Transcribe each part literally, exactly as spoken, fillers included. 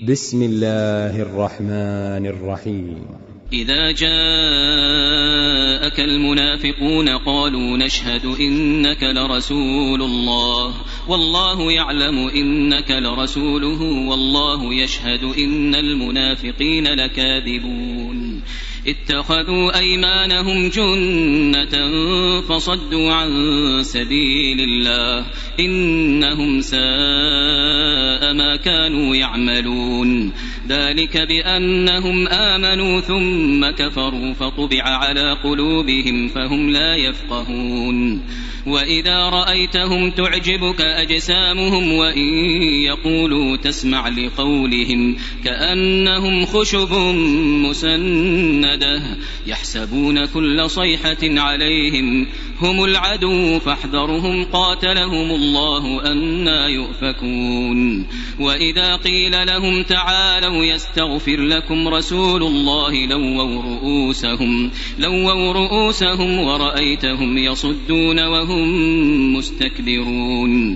بسم الله الرحمن الرحيم. إذا جاءك المنافقون قالوا نشهد إنك لرسول الله والله يعلم إنك لرسوله والله يشهد إن المنافقين لكاذبون اتخذوا أيمانهم جنة فصدوا عن سبيل الله إنهم ساء ما كانوا يعملون ذلك بأنهم آمنوا ثم كفروا فطبع على قلوبهم فهم لا يفقهون وإذا رأيتهم تعجبك أجسامهم وإن يقولوا تسمع لقولهم كأنهم خشب مسندة يحسبون كل صيحة عليهم هم العدو فاحذرهم قاتلهم الله أنى يؤفكون وإذا قيل لهم تعالوا يستغفر لكم رسول الله لووا رؤوسهم, لووا رؤوسهم ورأيتهم يصدون وهم مستكبرون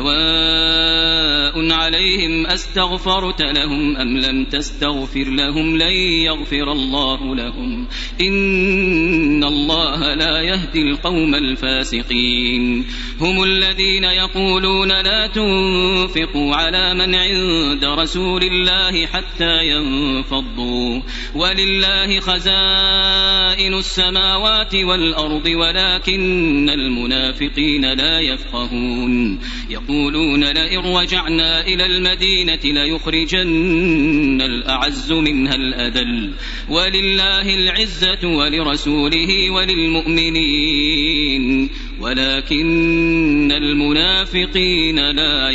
سواء عليهم أستغفرت لهم أم لم تستغفر لهم لن يغفر الله لهم إن الله لا يهدي القوم الفاسقين هم الذين يقولون لا تنفقوا على من عند رسول الله حتى ينفضوا ولله خزائن السماوات والأرض ولكن المنافقين لا يفقهون يقولون لئن رجعنا إلى المدينة ليخرجن الأعز منها الأذل ولله العزة ولرسوله وللمؤمنين ولكن المنافقين لا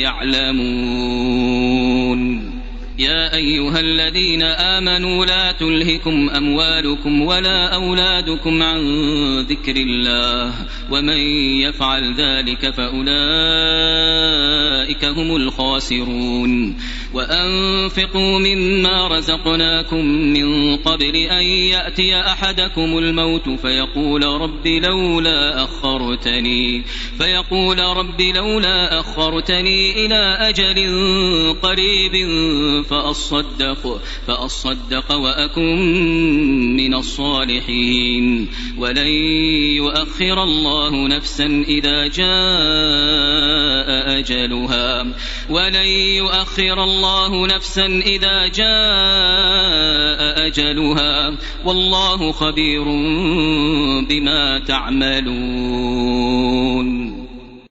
يعلمون يا أيها الذين آمنوا لا تلهكم أموالكم ولا أولادكم عن ذكر الله ومن يفعل ذلك فأولئك هم الخاسرون وأنفقوا مما رزقناكم من قبل أن يأتي أحدكم الموت فيقول رب لولا أخرتني فيقول رب لولا أخرتني إلى أجل قريب فأصدق, فأصدق وأكن من الصالحين ولن يؤخر الله نفسا إذا جاء أجلها ولن يؤخر الله نفسا إذا جاء أجلها والله خبير بما تعملون.